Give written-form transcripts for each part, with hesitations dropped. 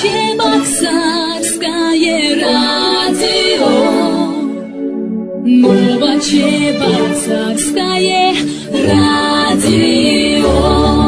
Новочебоксарское радио. Новочебоксарское радио.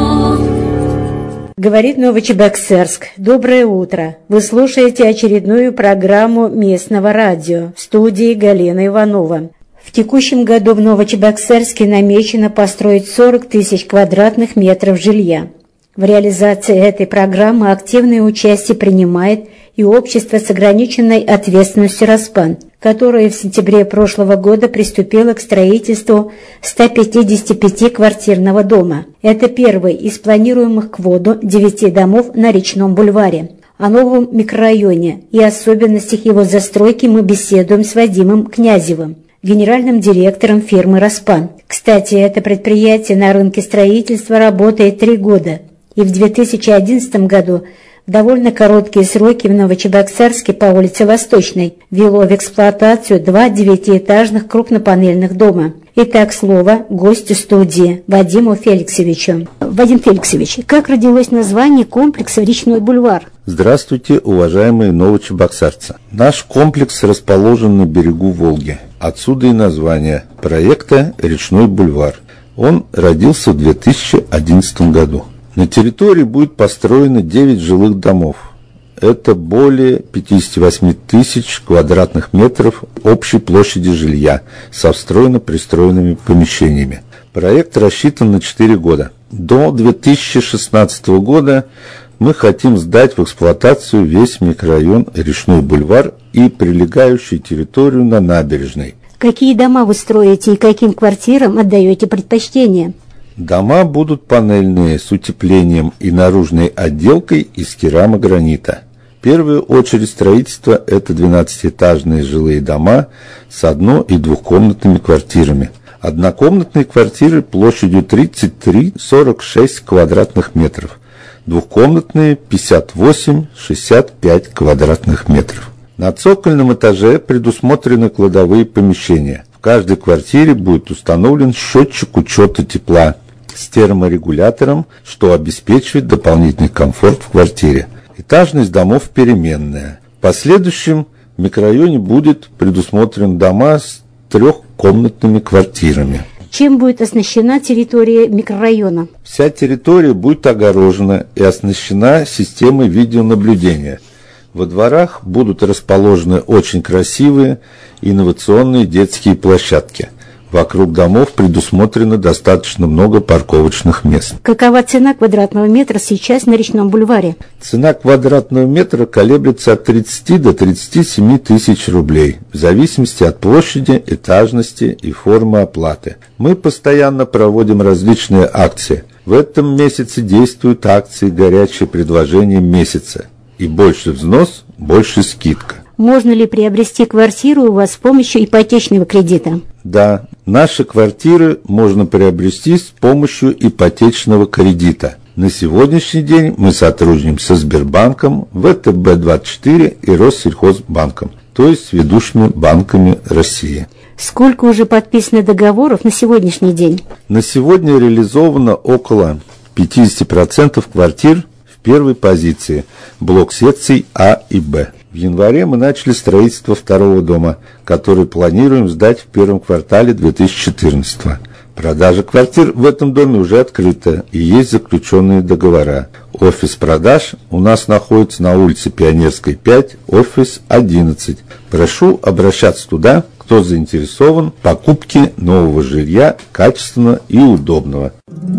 Говорит Новочебоксарск. Доброе утро. Вы слушаете очередную программу местного радио в студии Галина Иванова. В текущем году в Новочебоксарске намечено построить 40 тысяч квадратных метров жилья. В реализации этой программы активное участие принимает и общество с ограниченной ответственностью «Распан», которое в сентябре прошлого года приступило к строительству 155-квартирного дома. Это первый из планируемых к вводу 9 домов на Речном бульваре. О новом микрорайоне и особенностях его застройки мы беседуем с Вадимом Князевым, генеральным директором фирмы «Распан». Кстати, это предприятие на рынке строительства работает 3 года, и в 2011 году в довольно короткие сроки в Новочебоксарске по улице Восточной ввело в эксплуатацию 2 9-этажных крупнопанельных дома. Итак, слово гостю студии Вадиму Феликсовичу. Вадим Феликсович, как родилось название комплекса «Речной бульвар»? Здравствуйте, уважаемые новочебоксарцы. Наш комплекс расположен на берегу Волги. Отсюда и название проекта «Речной бульвар». Он родился в 2011 году. На территории будет построено 9 жилых домов. Это более 58 тысяч квадратных метров общей площади жилья со встроенно-пристроенными помещениями. Проект рассчитан на 4 года. До 2016 года мы хотим сдать в эксплуатацию весь микрорайон Речной бульвар и прилегающую территорию на набережной. Какие дома вы строите и каким квартирам отдаете предпочтение? Дома будут панельные с утеплением и наружной отделкой из керамогранита. В первую очередь строительство – это 12-этажные жилые дома с одно- и двухкомнатными квартирами. Однокомнатные квартиры площадью 33-46 квадратных метров. Двухкомнатные 58-65 квадратных метров. На цокольном этаже предусмотрены кладовые помещения. В каждой квартире будет установлен счетчик учета тепла с терморегулятором, что обеспечивает дополнительный комфорт в квартире. Этажность домов переменная. В последующем микрорайоне будет предусмотрен дома с 3-комнатными квартирами. Чем будет оснащена территория микрорайона? Вся территория будет огорожена и оснащена системой видеонаблюдения. Во дворах будут расположены очень красивые инновационные детские площадки. Вокруг домов предусмотрено достаточно много парковочных мест. Какова цена квадратного метра сейчас на Речном бульваре? Цена квадратного метра колеблется от 30 до 37 тысяч рублей, в зависимости от площади, этажности и формы оплаты. Мы постоянно проводим различные акции. В этом месяце действуют акции «Горячее предложение месяца». И больше взнос, больше скидка. Можно ли приобрести квартиру у вас с помощью ипотечного кредита? Да, наши квартиры можно приобрести с помощью ипотечного кредита. На сегодняшний день мы сотрудничаем со Сбербанком, ВТБ-24 и Россельхозбанком, то есть с ведущими банками России. Сколько уже подписано договоров на сегодняшний день? На сегодня реализовано около 50% квартир в первой позиции, блок секций А и Б. В январе мы начали строительство второго дома, который планируем сдать в первом квартале 2014. Продажа квартир в этом доме уже открыта и есть заключенные договора. Офис продаж у нас находится на улице Пионерской, 5, офис 11. Прошу обращаться туда, кто заинтересован в покупке нового жилья, качественного и удобного.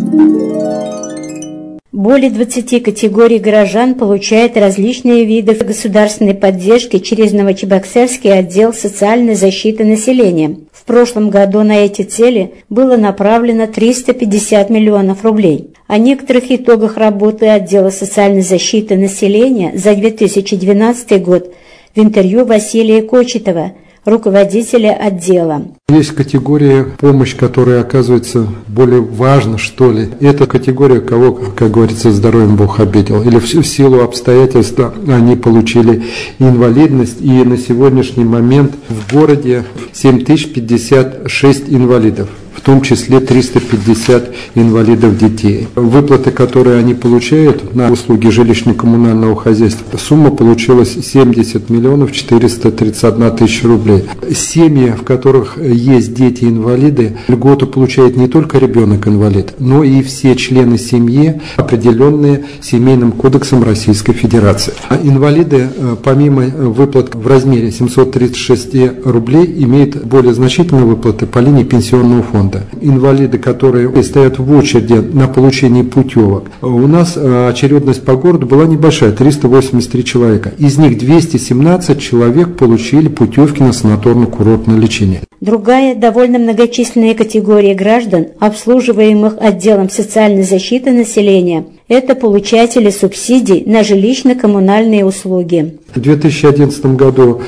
Более 20 категорий горожан получают различные виды государственной поддержки через Новочебоксарский отдел социальной защиты населения. В прошлом году на эти цели было направлено 350 миллионов рублей. О некоторых итогах работы отдела социальной защиты населения за 2012 год в интервью Василия Кочетова, руководителя отдела. Есть категория помощь, которая оказывается более важна, что ли. Это категория, кого, как говорится, здоровьем Бог обидел. Или в силу обстоятельств они получили инвалидность. И на сегодняшний момент в городе 7056 инвалидов. в том числе 350 инвалидов детей. Выплаты, которые они получают на услуги жилищно-коммунального хозяйства, сумма получилась 70 миллионов 431 тысяча рублей. Семьи, в которых есть дети-инвалиды, льготу получает не только ребенок-инвалид, но и все члены семьи, определенные Семейным кодексом Российской Федерации. Инвалиды, помимо выплат в размере 736 рублей, имеют более значительные выплаты по линии пенсионного фонда. Инвалиды, которые стоят в очереди на получение путевок, у нас очередность по городу была небольшая, 383 человека. Из них 217 человек получили путевки на санаторно-курортное лечение. Другая довольно многочисленная категория граждан, обслуживаемых отделом социальной защиты населения, это получатели субсидий на жилищно-коммунальные услуги. В 2011 году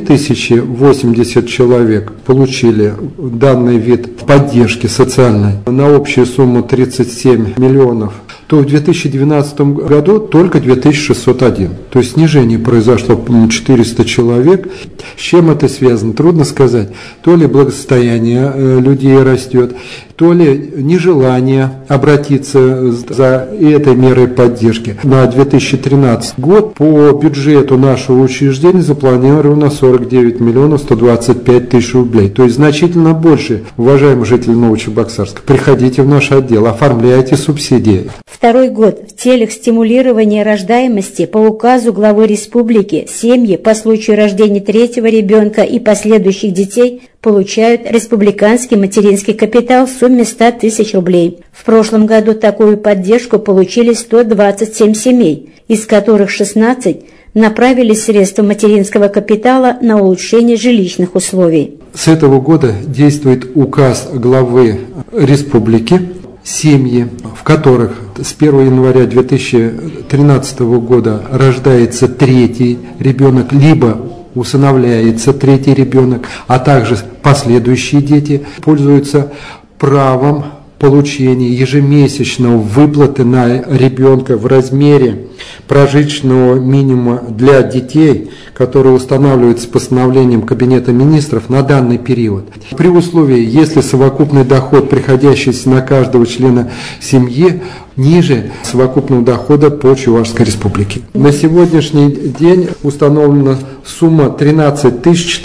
3080 человек получили данный вид поддержки социальной на общую сумму 37 миллионов. То в 2012 году только 2601. То есть снижение произошло 400 человек. С чем это связано? Трудно сказать. То ли благосостояние людей растет, то ли нежелание обратиться за этой мерой поддержки. На 2013 год по бюджету нашего учреждения запланировано 49 миллионов 125 тысяч рублей. То есть значительно больше, уважаемые жители Новочебоксарска. Приходите в наш отдел, оформляйте субсидии. Второй год в целях стимулирования рождаемости по указу главы республики семьи по случаю рождения третьего ребенка и последующих детей получают республиканский материнский капитал в сумме 100 тысяч рублей. В прошлом году такую поддержку получили 127 семей, из которых 16 направили средства материнского капитала на улучшение жилищных условий. С этого года действует указ главы республики. Семьи, в которых с 1 января 2013 года рождается третий ребенок, либо усыновляется третий ребенок, а также последующие дети, пользуются правом получения ежемесячного выплаты на ребенка в размере прожиточного минимума для детей, который устанавливается постановлением Кабинета министров на данный период. При условии, если совокупный доход, приходящийся на каждого члена семьи, ниже совокупного дохода по Чувашской республике. На сегодняшний день установлена сумма 13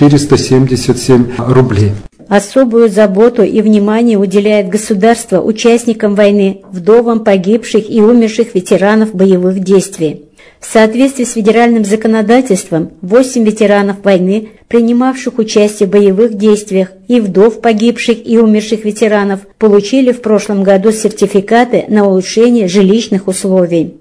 477 рублей. Особую заботу и внимание уделяет государство участникам войны, вдовам погибших и умерших ветеранов боевых действий. В соответствии с федеральным законодательством 8 ветеранов войны, принимавших участие в боевых действиях, и вдов погибших и умерших ветеранов получили в прошлом году сертификаты на улучшение жилищных условий.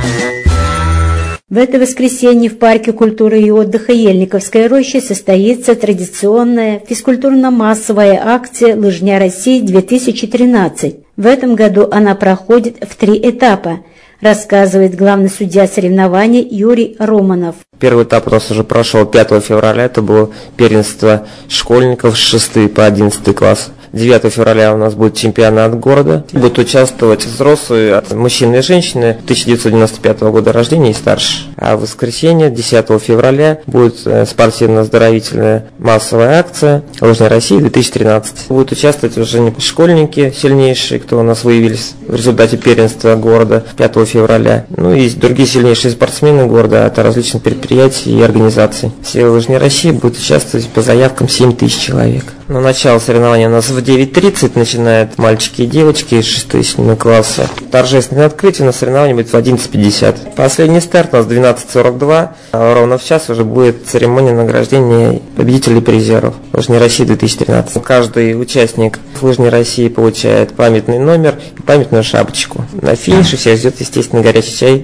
В это воскресенье в Парке культуры и отдыха Ельниковской рощи состоится традиционная физкультурно-массовая акция «Лыжня России-2013». В этом году она проходит в 3 этапа, рассказывает главный судья соревнований Юрий Романов. Первый этап у нас уже прошел 5 февраля, это было первенство школьников с 6 по 11 класс. 9 февраля у нас будет чемпионат города. Будут участвовать взрослые, от мужчины и женщины 1995 года рождения и старше. А в воскресенье, 10 февраля, будет спортивно-оздоровительная массовая акция «Лыжня России-2013». Будут участвовать уже не школьники сильнейшие, кто у нас выявились в результате первенства города 5 февраля. Ну и другие сильнейшие спортсмены города от различных предприятий и организаций. Все «Лыжни России» будут участвовать по заявкам 7 тысяч человек. На начало соревнований у нас в 9:30 начинают мальчики и девочки из 6-7 класса. Торжественное открытие на соревновании будет в 11:50. Последний старт у нас в 12:42. Ровно в час уже будет церемония награждения победителей призеров «Лыжни России-2013». Каждый участник «Лыжни России» получает памятный номер и памятную шапочку. На финише всех ждет, естественно, горячий чай.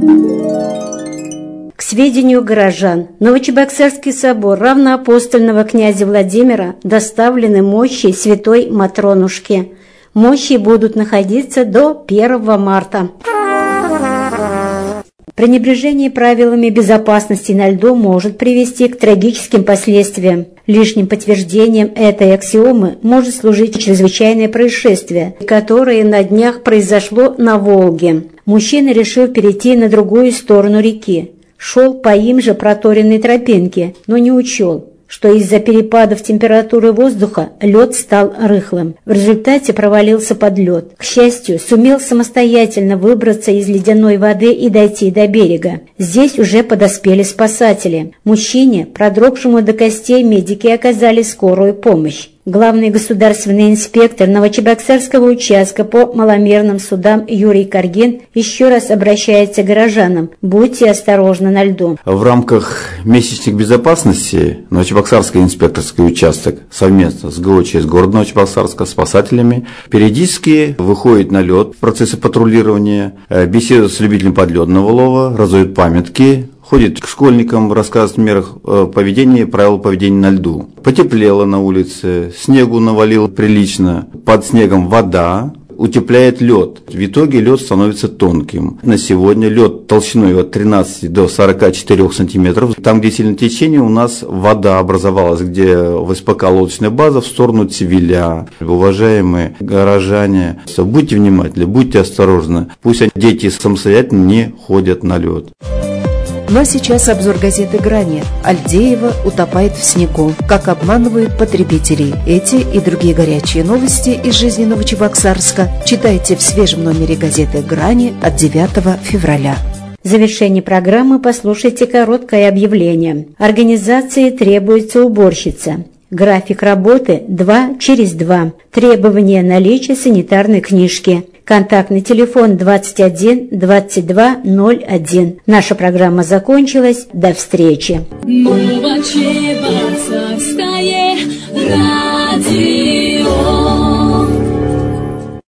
К сведению горожан, Новочебоксарский собор равноапостольного князя Владимира доставлены мощи святой Матронушки. Мощи будут находиться до 1 марта. Пренебрежение правилами безопасности на льду может привести к трагическим последствиям. Лишним подтверждением этой аксиомы может служить чрезвычайное происшествие, которое на днях произошло на Волге. Мужчина решил перейти на другую сторону реки. Шел по им же проторенной тропинке, но не учел, что из-за перепадов температуры воздуха лед стал рыхлым. В результате провалился под лед. К счастью, сумел самостоятельно выбраться из ледяной воды и дойти до берега. Здесь уже подоспели спасатели. Мужчине, продрогшему до костей, медики оказали скорую помощь. Главный государственный инспектор Новочебоксарского участка по маломерным судам Юрий Каргин еще раз обращается к горожанам: будьте осторожны на льду. В рамках месячных безопасности Новочебоксарский инспекторский участок совместно с ГОЧС города Новочебоксарска, спасателями периодически выходит на лед в процессе патрулирования, беседует с любителем подледного лова, раздает памятки, ходит к школьникам, рассказывает о мерах поведения, правила поведения на льду. Потеплело на улице, снегу навалило прилично, под снегом вода, утепляет лед. В итоге лед становится тонким. На сегодня лед толщиной от 13 до 44 сантиметров. Там, где сильное течение, у нас вода образовалась, где в СПК лодочная база в сторону Цвиля. Уважаемые горожане, будьте внимательны, будьте осторожны. Пусть дети самостоятельно не ходят на лед. Ну а сейчас обзор газеты «Грани». Альдеева утопает в снегу. Как обманывают потребителей. Эти и другие горячие новости из жизни Новочебоксарска читайте в свежем номере газеты «Грани» от 9 февраля. В завершении программы послушайте короткое объявление. Организации требуется уборщица. График работы 2 через 2. Требование наличия санитарной книжки. Контактный телефон 21 22 01. Наша программа закончилась. До встречи. Новочебоксарское радио.